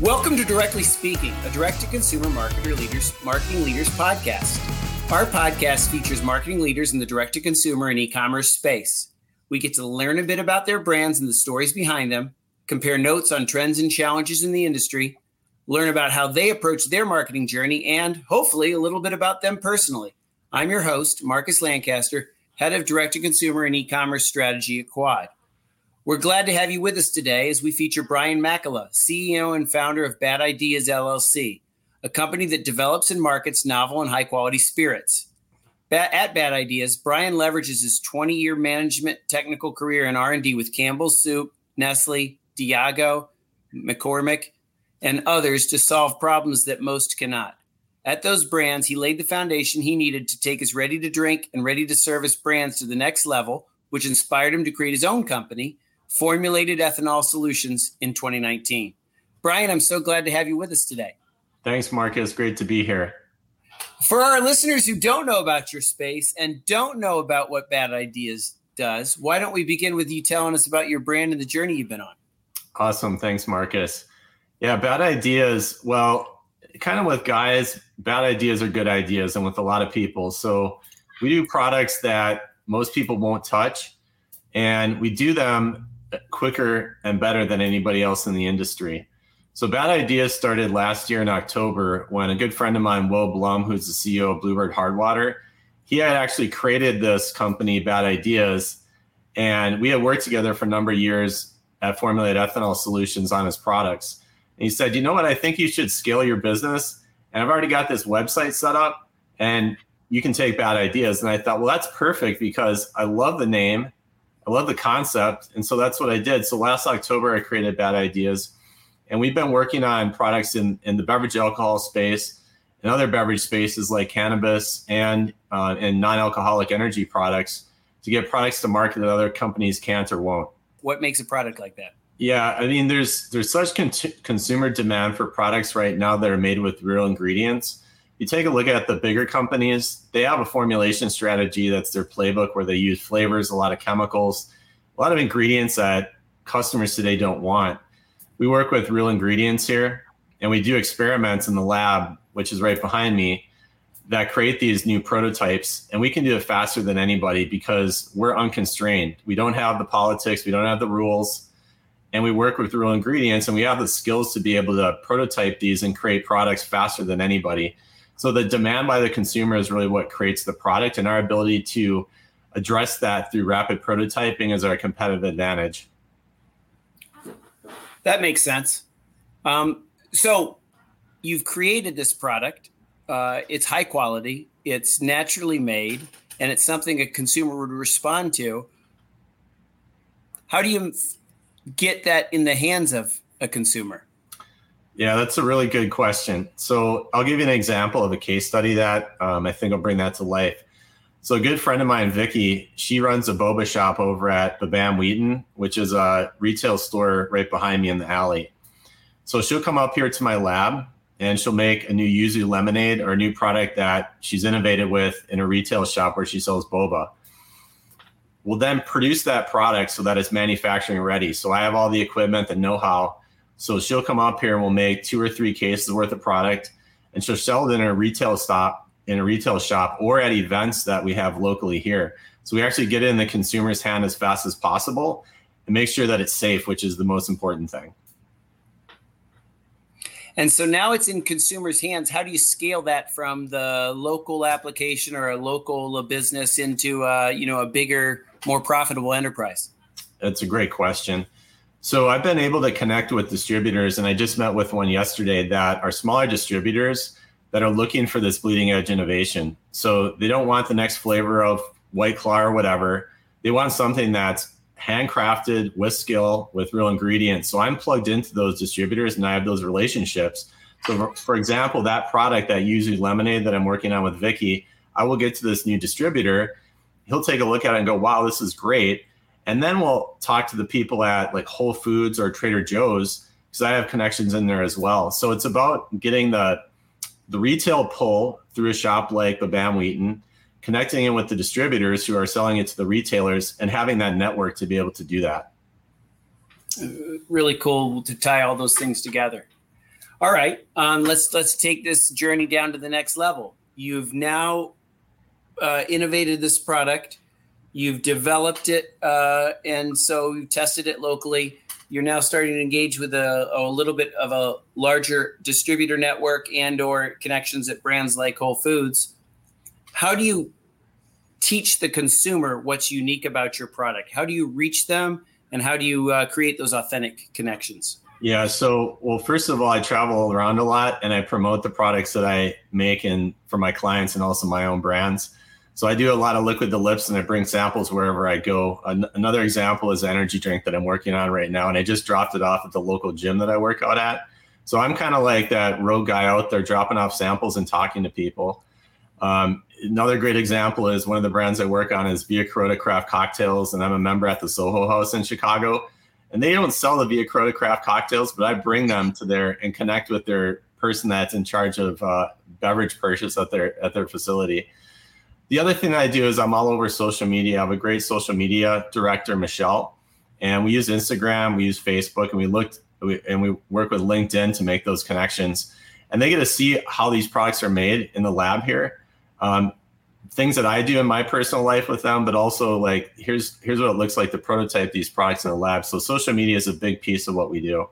Welcome to Directly Speaking, a direct-to-consumer marketing leaders podcast. Our podcast features marketing leaders in the direct-to-consumer and e-commerce space. We get to learn a bit about their brands and the stories behind them, compare notes on trends and challenges in the industry, learn about how they approach their marketing journey, and hopefully a little bit about them personally. I'm your host, Marcus Lancaster, head of direct-to-consumer and e-commerce strategy at Quad. We're glad to have you with us today as we feature Brian Makala, CEO and founder of Bad Ideas LLC, a company that develops and markets novel and high-quality spirits. At Bad Ideas, Brian leverages his 20-year management technical career in R&D with Campbell's Soup, Nestle, Diageo, McCormick, and others to solve problems that most cannot. At those brands, he laid the foundation he needed to take his ready-to-drink and ready-to-service brands to the next level, which inspired him to create his own company, Formulated Ethanol Solutions, in 2019. Brian, I'm so glad to have you with us today. Thanks, Marcus. Great to be here. For our listeners who don't know about your space and don't know about what Bad Ideas does, why don't we begin with you telling us about your brand and the journey you've been on? Awesome. Thanks, Marcus. Yeah, Bad Ideas. Well, kind of with guys, bad ideas are good ideas, and with a lot of people. So we do products that most people won't touch, and we do them quicker and better than anybody else in the industry. So Bad Ideas started last year in October when a good friend of mine, Will Blum, who's the CEO of Bluebird Hardwater, he had actually created this company, Bad Ideas, and we had worked together for a number of years at Formulated Ethanol Solutions on his products. And he said, you know what, I think you should scale your business, and I've already got this website set up, and you can take Bad Ideas. And I thought, well, that's perfect because I love the name. I love the concept. And so that's what I did. So last October, I created Bad Ideas. And we've been working on products in the beverage alcohol space and other beverage spaces like cannabis and non-alcoholic energy products to get products to market that other companies can't or won't. What makes a product like that? Yeah, I mean, there's such consumer demand for products right now that are made with real ingredients. You take a look at the bigger companies, they have a formulation strategy that's their playbook where they use flavors, a lot of chemicals, a lot of ingredients that customers today don't want. We work with real ingredients here, and we do experiments in the lab, which is right behind me, that create these new prototypes, and we can do it faster than anybody because we're unconstrained. We don't have the politics, we don't have the rules, and we work with real ingredients, and we have the skills to be able to prototype these and create products faster than anybody. So the demand by the consumer is really what creates the product, and our ability to address that through rapid prototyping is our competitive advantage. That makes sense. So you've created this product. It's high quality, it's naturally made, and it's something a consumer would respond to. How do you get that in the hands of a consumer? Yeah, that's a really good question. So I'll give you an example of a case study that I think will bring that to life. So a good friend of mine, Vicky, she runs a boba shop over at the Bam Wheaton, which is a retail store right behind me in the alley. So she'll come up here to my lab and she'll make a new yuzu lemonade or a new product that she's innovated with in a retail shop where she sells boba. We'll then produce that product so that it's manufacturing ready. So I have all the equipment, the know-how. So she'll come up here and we'll make 2 or 3 cases worth of product, and she'll sell it in a retail shop or at events that we have locally here. So we actually get it in the consumer's hand as fast as possible and make sure that it's safe, which is the most important thing. And so now it's in consumers' hands. How do you scale that from the local application or a local business into a bigger, more profitable enterprise? That's a great question. So I've been able to connect with distributors, and I just met with one yesterday that are smaller distributors that are looking for this bleeding edge innovation. So they don't want the next flavor of White Claw or whatever. They want something that's handcrafted with skill, with real ingredients. So I'm plugged into those distributors and I have those relationships. So for example, that product, that yuzu lemonade that I'm working on with Vicky, I will get to this new distributor. He'll take a look at it and go, wow, this is great. And then we'll talk to the people at like Whole Foods or Trader Joe's, because I have connections in there as well. So it's about getting the retail pull through a shop like the Bam Wheaton, connecting it with the distributors who are selling it to the retailers, and having that network to be able to do that. Really cool to tie all those things together. All right, let's take this journey down to the next level. You've now innovated this product. You've developed it, and so you've tested it locally. You're now starting to engage with a little bit of a larger distributor network and/or connections at brands like Whole Foods. How do you teach the consumer what's unique about your product? How do you reach them, and how do you create those authentic connections? Yeah. So, well, first of all, I travel around a lot and I promote the products that I make and for my clients and also my own brands. So I do a lot of liquid to lips and I bring samples wherever I go. Another example is an energy drink that I'm working on right now. And I just dropped it off at the local gym that I work out at. So I'm kind of like that rogue guy out there dropping off samples and talking to people. Another great example is one of the brands I work on is Via Carota Craft Cocktails. And I'm a member at the Soho House in Chicago. And they don't sell the Via Carota Craft cocktails, but I bring them to there and connect with their person that's in charge of beverage purchase at their facility. The other thing that I do is I'm all over social media. I have a great social media director, Michelle, and we use Instagram, we use Facebook, and we work with LinkedIn to make those connections. And they get to see how these products are made in the lab here. Things that I do in my personal life with them, but also like, here's what it looks like to prototype these products in the lab. So social media is a big piece of what we do.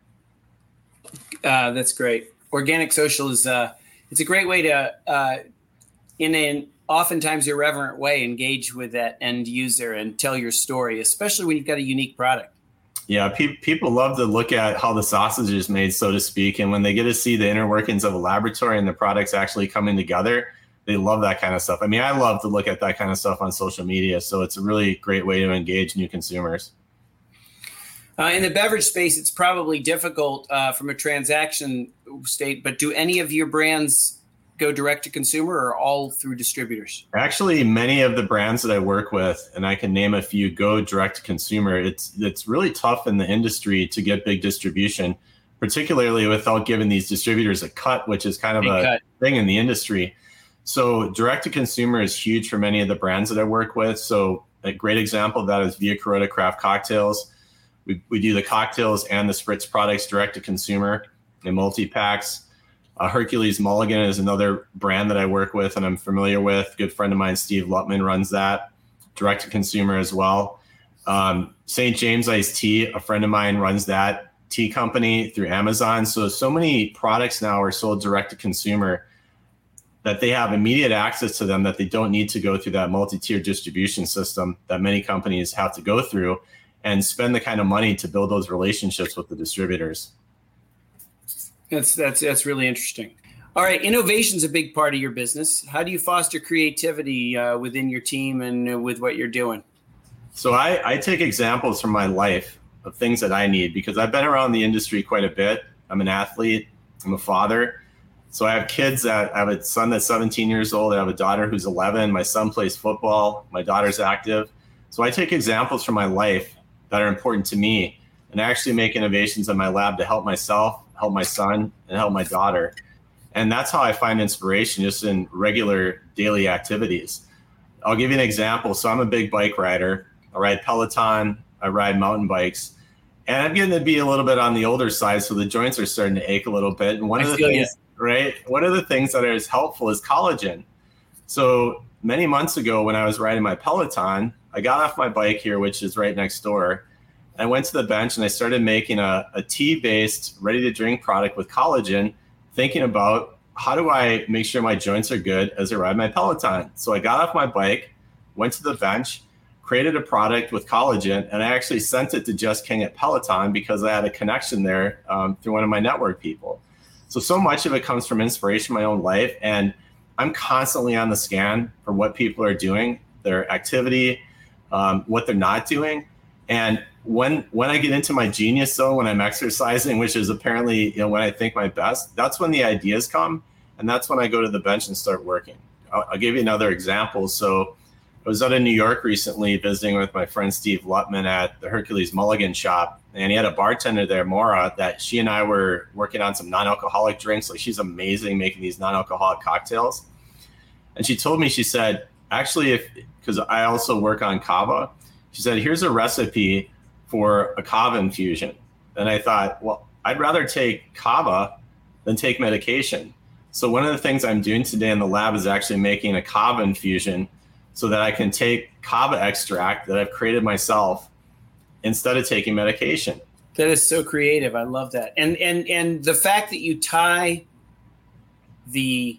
That's great. Organic social is, it's a great way to, in an oftentimes irreverent way, engage with that end user and tell your story, especially when you've got a unique product. Yeah, people love to look at how the sausage is made, so to speak. And when they get to see the inner workings of a laboratory and the products actually coming together, they love that kind of stuff. I mean, I love to look at that kind of stuff on social media. So it's a really great way to engage new consumers. In the beverage space, it's probably difficult from a transaction state, but do any of your brands go direct to consumer or all through distributors? Actually, many of the brands that I work with, and I can name a few, go direct to consumer. It's really tough in the industry to get big distribution, particularly without giving these distributors a cut, which is kind of a thing in the industry. So direct to consumer is huge for many of the brands that I work with. So a great example of that is Via Carota Craft Cocktails. We do the cocktails and the spritz products direct to consumer in multi-packs. Hercules Mulligan is another brand that I work with and I'm familiar with. A good friend of mine, Steve Lutman, runs that direct to consumer as well. St. James Iced Tea, a friend of mine runs that tea company through Amazon. So many products now are sold direct to consumer that they have immediate access to them, that they don't need to go through that multi-tier distribution system that many companies have to go through and spend the kind of money to build those relationships with the distributors. That's really interesting. All right, innovation is a big part of your business. How do you foster creativity within your team and with what you're doing? So I take examples from my life of things that I need because I've been around the industry quite a bit. I'm an athlete. I'm a father. So I have kids I have a son that's 17 years old. I have a daughter who's 11. My son plays football. My daughter's active. So I take examples from my life that are important to me and I actually make innovations in my lab to help myself, help my son, and help my daughter. And that's how I find inspiration, just in regular daily activities. I'll give you an example. So I'm a big bike rider. I ride Peloton. I ride mountain bikes. And I'm getting to be a little bit on the older side, so the joints are starting to ache a little bit. And one of the things that is helpful is collagen. So many months ago when I was riding my Peloton, I got off my bike here, which is right next door. I went to the bench and I started making a tea-based, ready-to-drink product with collagen, thinking about how do I make sure my joints are good as I ride my Peloton. So I got off my bike, went to the bench, created a product with collagen, and I actually sent it to Jess King at Peloton because I had a connection there through one of my network people. So much of it comes from inspiration in my own life, and I'm constantly on the scan for what people are doing, their activity, what they're not doing. And when I get into my genius zone, when I'm exercising, which is apparently when I think my best, that's when the ideas come. And that's when I go to the bench and start working. I'll give you another example. So I was out in New York recently visiting with my friend Steve Lutman at the Hercules Mulligan shop. And he had a bartender there, Maura, that she and I were working on some non-alcoholic drinks. Like, she's amazing making these non-alcoholic cocktails. And she told me, she said, actually, because I also work on kava, she said, here's a recipe for a kava infusion. And I thought, well, I'd rather take kava than take medication. So one of the things I'm doing today in the lab is actually making a kava infusion so that I can take kava extract that I've created myself instead of taking medication. That is so creative. I love that. And the fact that you tie the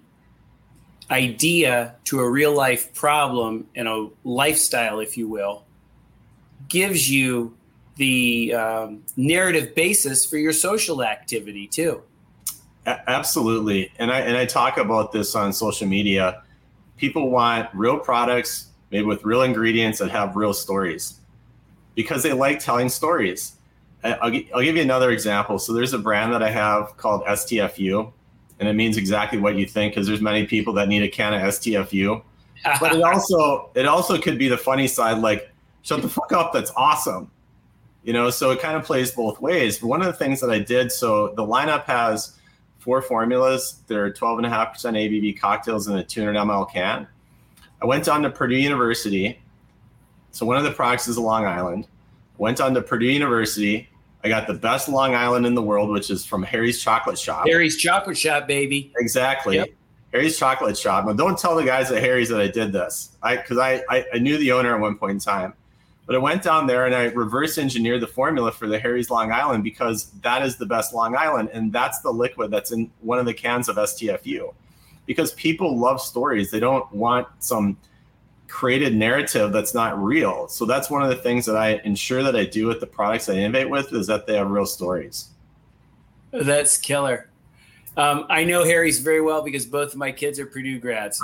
idea to a real life problem and a lifestyle, if you will, gives you the narrative basis for your social activity too. Absolutely. And I talk about this on social media. People want real products made with real ingredients that have real stories because they like telling stories. I'll give you another example. So there's a brand that I have called STFU, and it means exactly what you think because there's many people that need a can of STFU. But it also could be the funny side, like, shut the fuck up, that's awesome. So it kind of plays both ways. But one of the things that I did, so the lineup has 4 formulas. They're 12.5% ABV cocktails in a 200 ml can. I went down to Purdue University. So one of the products is a Long Island. Went on to Purdue University. I got the best Long Island in the world, which is from Harry's Chocolate Shop. Harry's Chocolate Shop, baby. Exactly. Yep. Harry's Chocolate Shop. Now, don't tell the guys at Harry's that I did this. Because I knew the owner at one point in time. But I went down there and I reverse engineered the formula for the Harry's Long Island because that is the best Long Island. And that's the liquid that's in one of the cans of STFU. Because people love stories. They don't want some created narrative that's not real. So that's one of the things that I ensure that I do with the products I innovate with is that they have real stories. That's killer. I know Harry's very well because both of my kids are Purdue grads.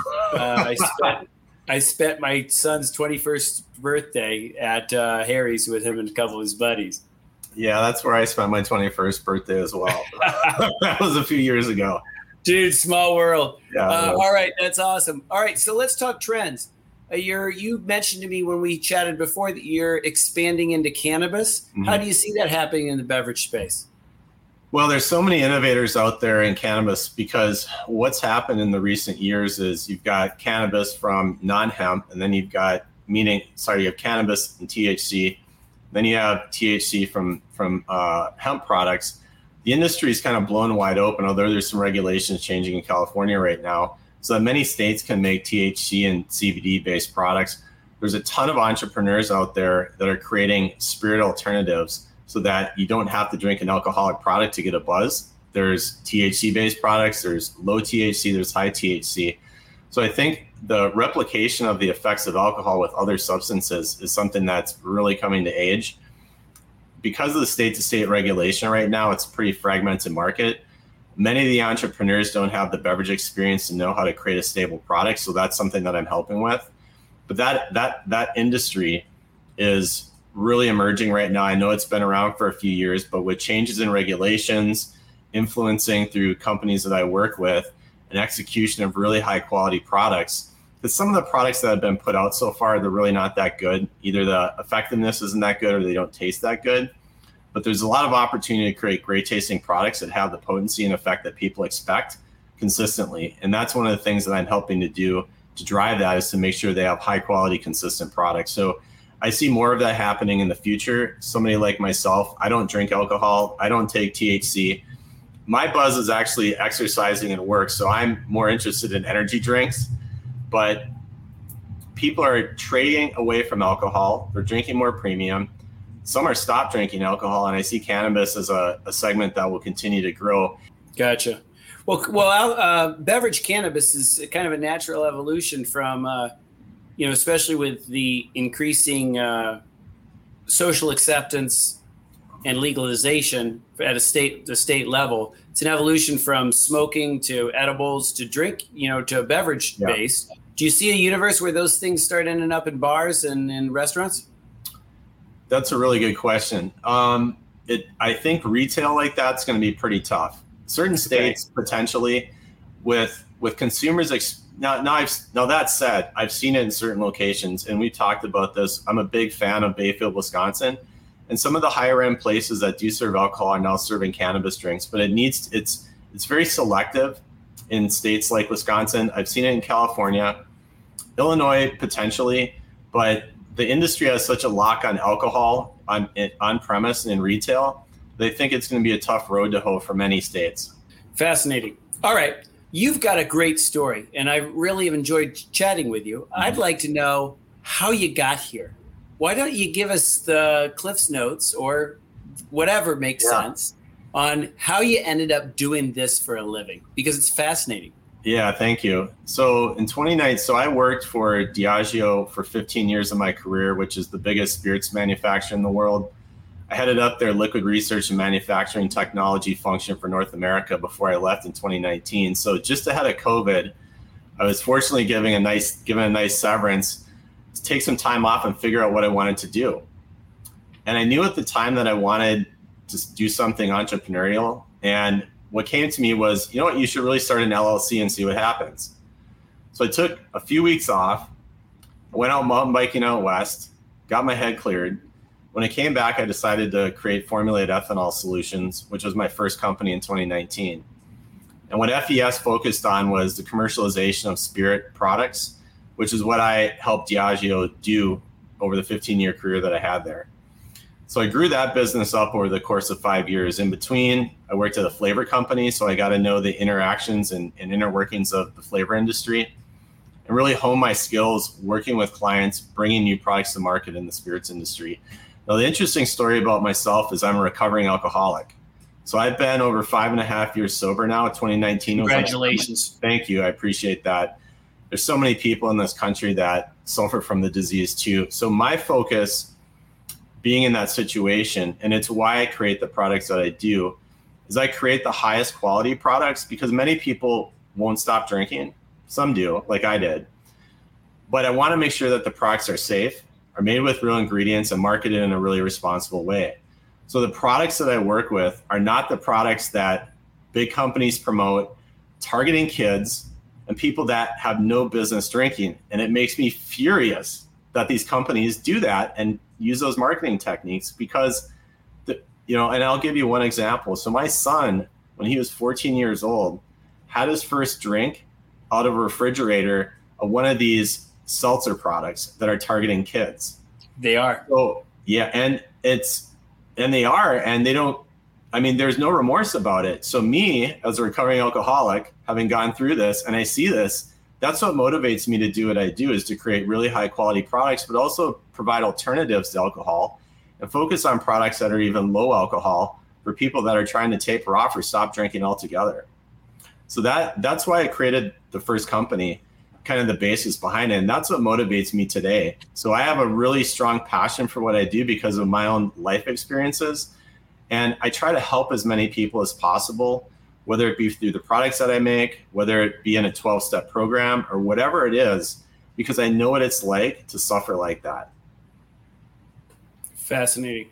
I spent my son's 21st birthday at Harry's with him and a couple of his buddies. Yeah, that's where I spent my 21st birthday as well. That was a few years ago. Dude, small world. Yeah, all right, that's awesome. All right, so let's talk trends. You mentioned to me when we chatted before that you're expanding into cannabis. Mm-hmm. How do you see that happening in the beverage space? Well, there's so many innovators out there in cannabis because what's happened in the recent years is you've got cannabis from non-hemp, and then you have cannabis and THC. Then you have THC from hemp products. The industry is kind of blown wide open, although there's some regulations changing in California right now. So that many states can make THC and CBD-based products. There's a ton of entrepreneurs out there that are creating spirit alternatives so that you don't have to drink an alcoholic product to get a buzz. There's THC-based products, there's low THC, there's high THC. So I think the replication of the effects of alcohol with other substances is something that's really coming to age. Because of the state-to-state regulation right now, it's a pretty fragmented market. Many of the entrepreneurs don't have the beverage experience to know how to create a stable product. So that's something that I'm helping with. But that industry is really emerging right now. I know it's been around for a few years, but with changes in regulations, influencing through companies that I work with, and execution of really high quality products, because some of the products that have been put out so far, they're really not that good. Either the effectiveness isn't that good or they don't taste that good. But there's a lot of opportunity to create great tasting products that have the potency and effect that people expect consistently. And that's one of the things that I'm helping to do to drive that, is to make sure they have high quality, consistent products. So I see more of that happening in the future. Somebody like myself, I don't drink alcohol. I don't take THC. My buzz is actually exercising and work. So I'm more interested in energy drinks, but people are trading away from alcohol. They're drinking more premium. Some are stopped drinking alcohol, and I see cannabis as a segment that will continue to grow. Gotcha. Well, beverage cannabis is kind of a natural evolution from, especially with the increasing social acceptance and legalization at the state level. It's an evolution from smoking to edibles to drink, to a beverage base. Do you see a universe where those things start ending up in bars and in restaurants? That's a really good question. I think retail like that's going to be pretty tough. Certain states potentially, with consumers. Now that said, I've seen it in certain locations, and we talked about this. I'm a big fan of Bayfield, Wisconsin, and some of the higher end places that do serve alcohol are now serving cannabis drinks. But it's very selective in states like Wisconsin. I've seen it in California, Illinois potentially, but the industry has such a lock on alcohol on premise and in retail. They think it's going to be a tough road to hoe for many states. Fascinating. All right. You've got a great story, and I really have enjoyed chatting with you. I'd like to know how you got here. Why don't you give us the Cliff's Notes or whatever makes sense on how you ended up doing this for a living, because it's fascinating. Yeah, thank you. So in 2019, I worked for Diageo for 15 years of my career, which is the biggest spirits manufacturer in the world. I headed up their liquid research and manufacturing technology function for North America before I left in 2019. So just ahead of COVID, I was fortunately given a nice severance to take some time off and figure out what I wanted to do. And I knew at the time that I wanted to do something entrepreneurial. And what came to me was, you know what, you should really start an LLC and see what happens. So I took a few weeks off, I went out mountain biking out west, got my head cleared. When I came back, I decided to create Formulated Ethanol Solutions, which was my first company in 2019. And what FES focused on was the commercialization of spirit products, which is what I helped Diageo do over the 15-year career that I had there. So I grew that business up over the course of 5 years. In between, I worked at a flavor company, so I got to know the interactions and inner workings of the flavor industry and really hone my skills working with clients, bringing new products to market in the spirits industry. Now, the interesting story about myself is I'm a recovering alcoholic. So I've been over 5.5 years sober now. 2019. Congratulations. Thank you. I appreciate that. There's so many people in this country that suffer from the disease too. So my focus being in that situation, and it's why I create the products that I do, is I create the highest quality products because many people won't stop drinking. Some do, like I did. But I want to make sure that the products are safe, are made with real ingredients, and marketed in a really responsible way. So the products that I work with are not the products that big companies promote, targeting kids and people that have no business drinking. And it makes me furious that these companies do that and use those marketing techniques because, and I'll give you one example. So my son, when he was 14 years old, had his first drink out of a refrigerator of one of these seltzer products that are targeting kids. They are. So yeah, and they are, and they don't, there's no remorse about it. So me, as a recovering alcoholic, having gone through this, and I see this, that's what motivates me to do what I do, is to create really high quality products, but also provide alternatives to alcohol and focus on products that are even low alcohol for people that are trying to taper off or stop drinking altogether. So that's why I created the first company, kind of the basis behind it. And that's what motivates me today. So I have a really strong passion for what I do because of my own life experiences. And I try to help as many people as possible, whether it be through the products that I make, whether it be in a 12-step program or whatever it is, because I know what it's like to suffer like that. Fascinating.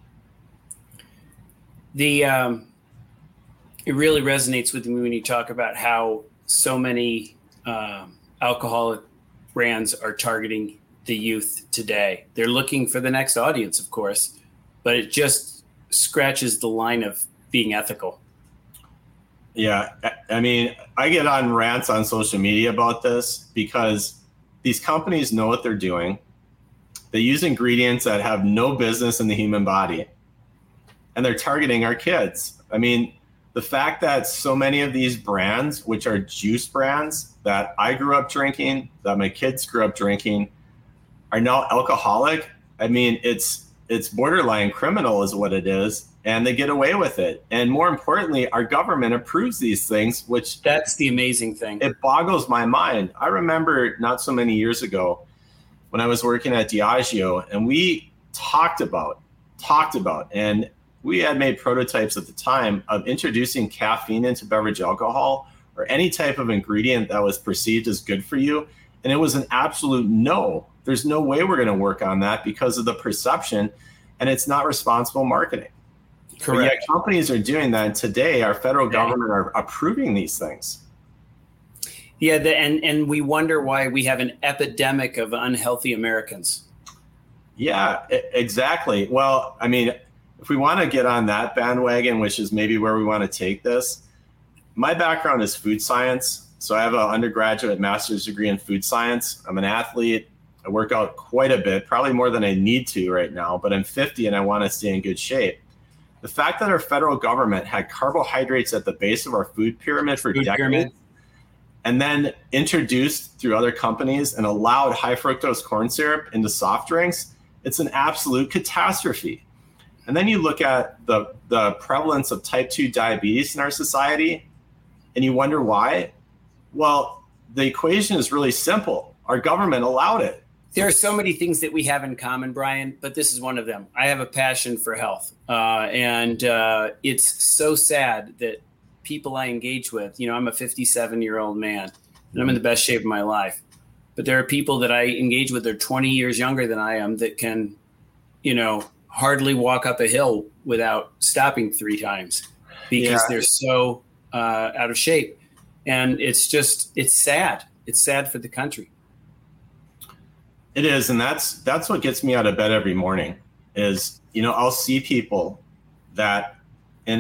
It really resonates with me when you talk about how so many alcoholic brands are targeting the youth today. They're looking for the next audience, of course, but it just scratches the line of being ethical. Yeah. I get on rants on social media about this because these companies know what they're doing. They use ingredients that have no business in the human body, and they're targeting our kids. The fact that so many of these brands, which are juice brands that I grew up drinking, that my kids grew up drinking, are now alcoholic. It's borderline criminal is what it is, and they get away with it. And more importantly, our government approves these things, which that's the amazing thing. It boggles my mind. I remember not so many years ago when I was working at Diageo, and we talked about, and we had made prototypes at the time of introducing caffeine into beverage alcohol or any type of ingredient that was perceived as good for you. And it was an absolute no. There's no way we're going to work on that because of the perception, and it's not responsible marketing. Correct. But yet companies are doing that. And today, our federal government are approving these things. Yeah, and we wonder why we have an epidemic of unhealthy Americans. Yeah, exactly. Well, if we want to get on that bandwagon, which is maybe where we want to take this, my background is food science. So I have an undergraduate master's degree in food science. I'm an athlete. I work out quite a bit, probably more than I need to right now, but I'm 50 and I want to stay in good shape. The fact that our federal government had carbohydrates at the base of our food pyramid for decades, and then introduced through other companies and allowed high fructose corn syrup into soft drinks, it's an absolute catastrophe. And then you look at the prevalence of type 2 diabetes in our society, and you wonder why. Well, the equation is really simple. Our government allowed it. There are so many things that we have in common, Brian, but this is one of them. I have a passion for health. And it's so sad that people I engage with, I'm a 57-year-old man, and I'm in the best shape of my life. But there are people that I engage with that are 20 years younger than I am that can, hardly walk up a hill without stopping 3 times because they're so out of shape. And it's sad. It's sad for the country. It is. And that's what gets me out of bed every morning is, I'll see people that, and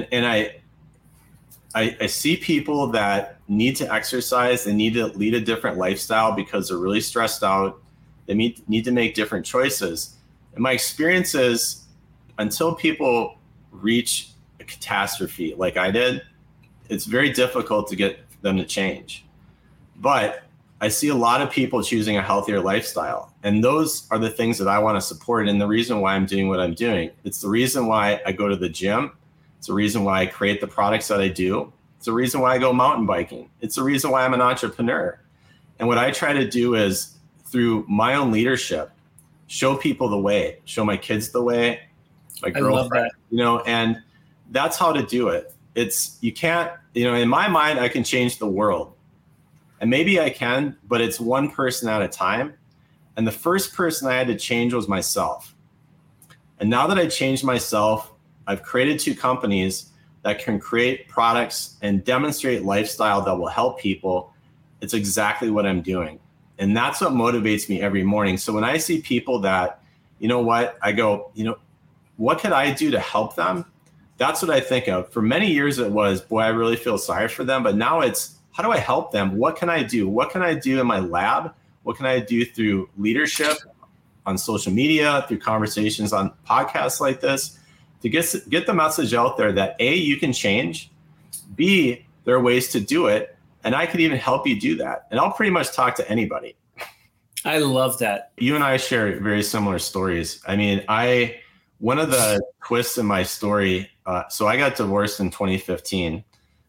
I see people that need to exercise, they need to lead a different lifestyle because they're really stressed out. They need to make different choices. And my experience is until people reach a catastrophe like I did, it's very difficult to get them to change. But I see a lot of people choosing a healthier lifestyle. And those are the things that I want to support. And the reason why I'm doing what I'm doing, it's the reason why I go to the gym. It's the reason why I create the products that I do. It's the reason why I go mountain biking. It's the reason why I'm an entrepreneur. And what I try to do is through my own leadership, show people the way, show my kids the way, my girlfriend, and that's how to do it. You can't, in my mind, I can change the world. And maybe I can, but it's one person at a time. And the first person I had to change was myself. And now that I changed myself, I've created 2 companies that can create products and demonstrate lifestyle that will help people. It's exactly what I'm doing. And that's what motivates me every morning. So when I see people that, I go, what could I do to help them? That's what I think of. For many years it was, boy, I really feel sorry for them. But now it's, how do I help them? What can I do? What can I do in my lab? What can I do through leadership on social media, through conversations on podcasts like this, to get the message out there that A, you can change, B, there are ways to do it, and I could even help you do that. And I'll pretty much talk to anybody. I love that. You and I share very similar stories. I mean, one of the twists in my story, so I got divorced in 2015,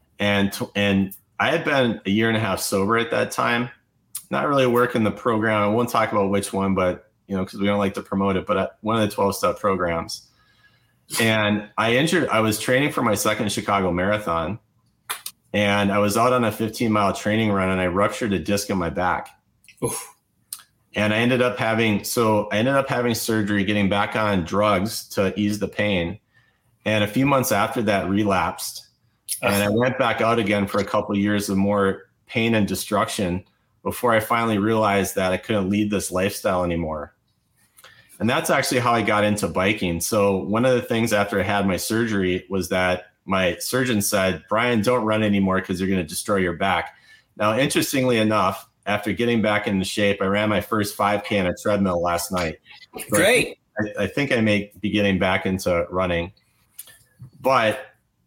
and I had been a year and a half sober at that time, not really working the program. I won't talk about which one, but, because we don't like to promote it, but one of the 12-step programs. And I was training for my second Chicago Marathon, and I was out on a 15-mile training run, and I ruptured a disc in my back. Oof. And I ended up having surgery, getting back on drugs to ease the pain. And a few months after that, relapsed. And I went back out again for a couple of years of more pain and destruction before I finally realized that I couldn't lead this lifestyle anymore. And that's actually how I got into biking. So one of the things after I had my surgery was that my surgeon said, Brian, don't run anymore because you're going to destroy your back. Now, interestingly enough, after getting back into shape, I ran my first 5K on a treadmill last night. Great. I think I may be getting back into running. But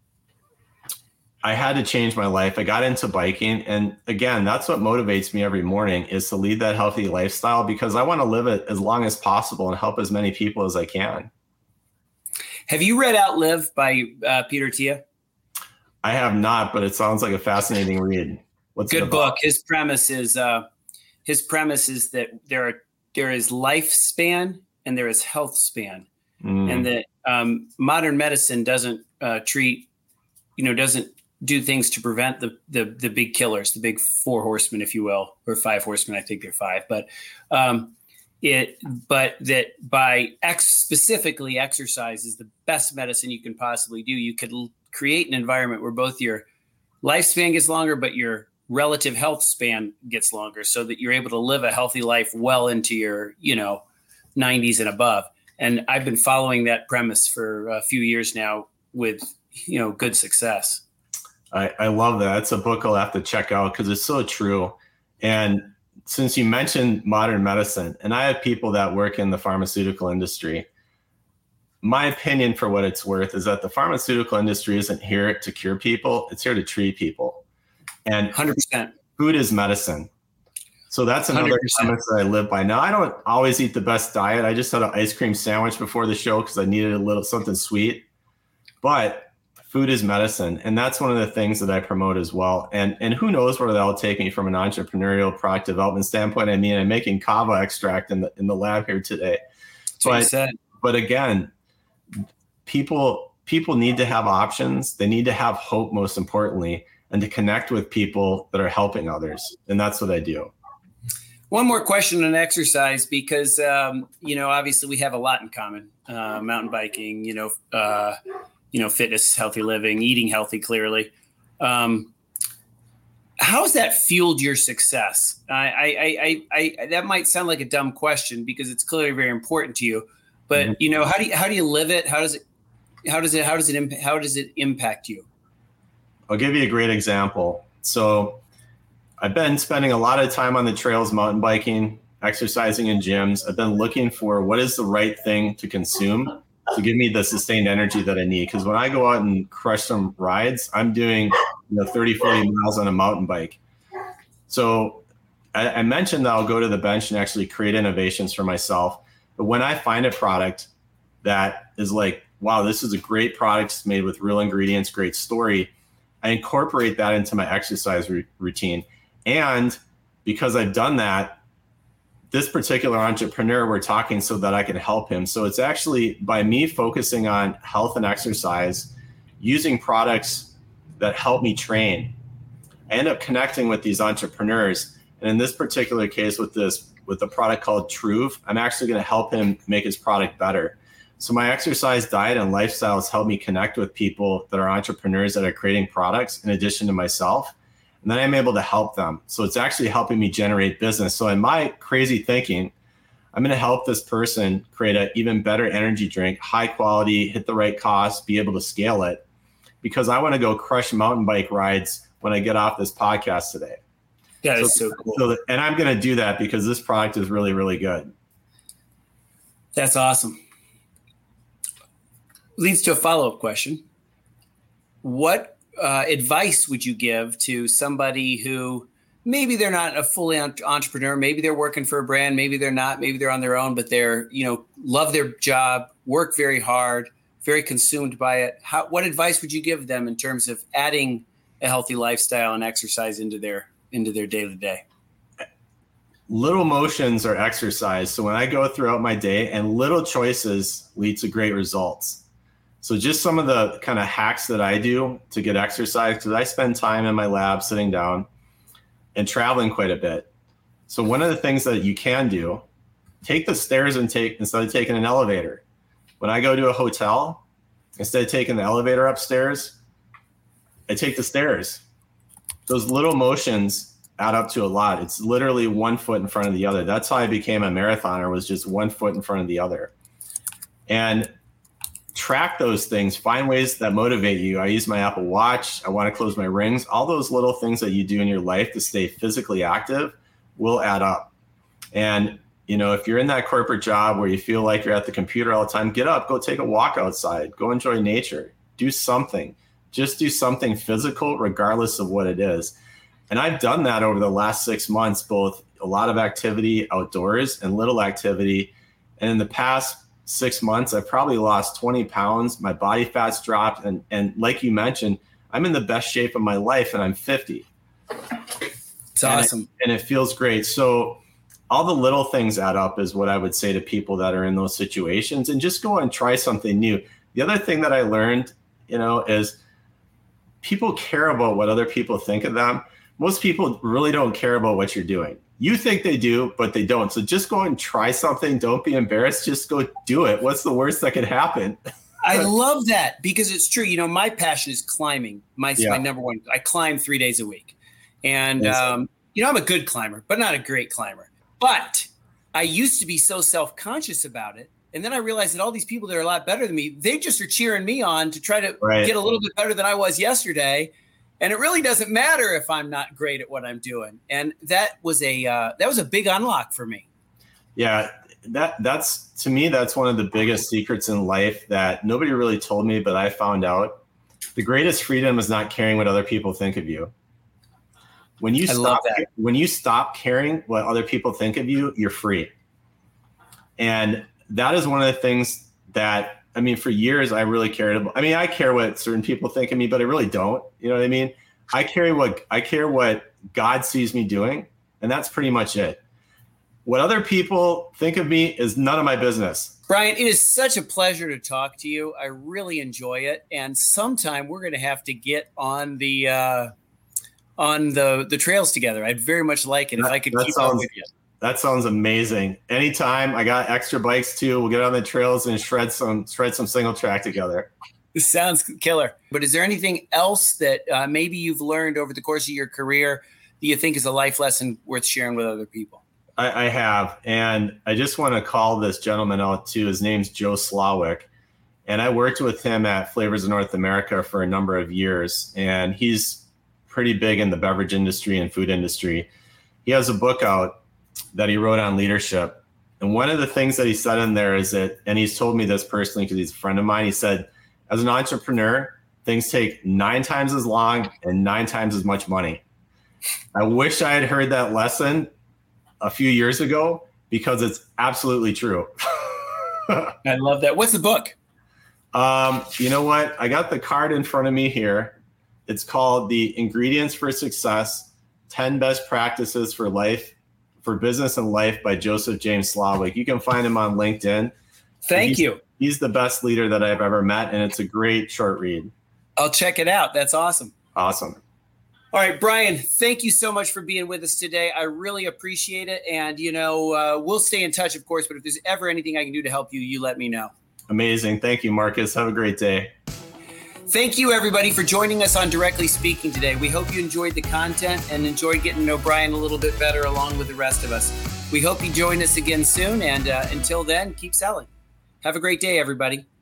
I had to change my life. I got into biking. And again, that's what motivates me every morning is to lead that healthy lifestyle because I want to live it as long as possible and help as many people as I can. Have you read Outlive by Peter Attia? I have not, but it sounds like a fascinating read. What's good book. His premise is that there is lifespan and there is health span, and that modern medicine doesn't do things to prevent the big killers, the big 4 horsemen, if you will, or 5 horsemen. I think they're 5, but that by specifically exercise is the best medicine you can possibly do. You could create an environment where both your lifespan gets longer, but your relative health span gets longer so that you're able to live a healthy life well into your, 90s and above. And I've been following that premise for a few years now with, good success. I love that. It's a book I'll have to check out because it's so true. And since you mentioned modern medicine, and I have people that work in the pharmaceutical industry, my opinion, for what it's worth, is that the pharmaceutical industry isn't here to cure people. It's here to treat people. And 100%. Food is medicine. So that's another 100%. premise that I live by. Now, I don't always eat the best diet. I just had an ice cream sandwich before the show because I needed a little something sweet. But food is medicine. And that's one of the things that I promote as well. And who knows where that'll take me from an entrepreneurial product development standpoint. I mean, I'm making kava extract in the lab here today. But again, people need to have options. They need to have hope, most importantly, and to connect with people that are helping others. And that's what I do. One more question on exercise, because, obviously we have a lot in common, mountain biking, fitness, healthy living, eating healthy, clearly. How's that fueled your success? That might sound like a dumb question because it's clearly very important to you, but how do you live it? How does it impact you? I'll give you a great example. So I've been spending a lot of time on the trails, mountain biking, exercising in gyms. I've been looking for what is the right thing to consume to give me the sustained energy that I need. Because when I go out and crush some rides, I'm doing 30, 40 miles on a mountain bike. So I mentioned that I'll go to the bench and actually create innovations for myself. But when I find a product that is like, wow, this is a great product, it's made with real ingredients, great story, I incorporate that into my exercise routine. And because I've done that, this particular entrepreneur, we're talking so that I can help him. So it's actually by me focusing on health and exercise, using products that help me train, I end up connecting with these entrepreneurs. And in this particular case with a product called Truve, I'm actually going to help him make his product better. So my exercise, diet, and lifestyle has helped me connect with people that are entrepreneurs that are creating products in addition to myself. And then I'm able to help them. So it's actually helping me generate business. So in my crazy thinking, I'm going to help this person create an even better energy drink, high quality, hit the right cost, be able to scale it, because I want to go crush mountain bike rides when I get off this podcast today. That is so cool. And I'm going to do that because this product is really, really good. That's awesome. Leads to a follow-up question. What advice would you give to somebody who maybe they're not a fully entrepreneur, maybe they're working for a brand, maybe they're not, maybe they're on their own, but they're, love their job, work very hard, very consumed by it. What advice would you give them in terms of adding a healthy lifestyle and exercise into their day-to-day? Little motions are exercise. So when I go throughout my day, and little choices lead to great results. So just some of the kind of hacks that I do to get exercise, because I spend time in my lab sitting down and traveling quite a bit. So one of the things that you can do, take the stairs instead of taking an elevator. When I go to a hotel, instead of taking the elevator upstairs, I take the stairs. Those little motions add up to a lot. It's literally 1 foot in front of the other. That's how I became a marathoner, was just 1 foot in front of the other. And track those things, find ways that motivate you. I use my Apple Watch. I want to close my rings. All those little things that you do in your life to stay physically active will add up. And, if you're in that corporate job where you feel like you're at the computer all the time, get up, go take a walk outside, go enjoy nature, do something. Just do something physical, regardless of what it is. And I've done that over the last 6 months, both a lot of activity outdoors and little activity. And in the past 6 months, I've probably lost 20 pounds. My body fat's dropped. And like you mentioned, I'm in the best shape of my life and I'm 50. It's awesome. And it feels great. So all the little things add up is what I would say to people that are in those situations, and just go and try something new. The other thing that I learned, is people care about what other people think of them. Most people really don't care about what you're doing. You think they do, but they don't. So just go and try something. Don't be embarrassed. Just go do it. What's the worst that could happen? I love that because it's true. My passion is climbing. My number one. I climb 3 days a week. And, I'm a good climber, but not a great climber. But I used to be so self-conscious about it. And then I realized that all these people that are a lot better than me, they just are cheering me on to try to get a little bit better than I was yesterday. And it really doesn't matter if I'm not great at what I'm doing. And that was a big unlock for me. Yeah. that's to me, that's one of the biggest secrets in life that nobody really told me, but I found out. The greatest freedom is not caring what other people think of you. When you stop caring what other people think of you, you're free. And that is one of the things that, I mean, for years I really cared about. I mean, I care what certain people think of me, but I really don't. You know what I mean? I care what God sees me doing, and that's pretty much it. What other people think of me is none of my business. Brian, it is such a pleasure to talk to you. I really enjoy it. And sometime we're going to have to get on the trails together. I'd very much like it if I could keep up with you. That sounds amazing. Anytime. I got extra bikes too. We'll get on the trails and shred some single track together. This sounds killer. But is there anything else that maybe you've learned over the course of your career that you think is a life lesson worth sharing with other people? I have. And I just want to call this gentleman out too. His name's Joe Slawick. And I worked with him at Flavors of North America for a number of years. And he's pretty big in the beverage industry and food industry. He has a book out that he wrote on leadership. And one of the things that he said in there is that, and he's told me this personally because he's a friend of mine, he said, as an entrepreneur, things take 9 times as long and 9 times as much money. I wish I had heard that lesson a few years ago because it's absolutely true. I love that. What's the book? You know what? I got the card in front of me here. It's called The Ingredients for Success, 10 Best Practices for Life, for Business and Life by Joseph James Slawick. You can find him on LinkedIn. Thank you. He's the best leader that I've ever met, and it's a great short read. I'll check it out. That's awesome. Awesome. All right, Brian, thank you so much for being with us today. I really appreciate it. And, we'll stay in touch, of course, but if there's ever anything I can do to help you, you let me know. Amazing. Thank you, Marcus. Have a great day. Thank you, everybody, for joining us on Directly Speaking today. We hope you enjoyed the content and enjoyed getting to know Brian a little bit better along with the rest of us. We hope you join us again soon. And until then, keep selling. Have a great day, everybody.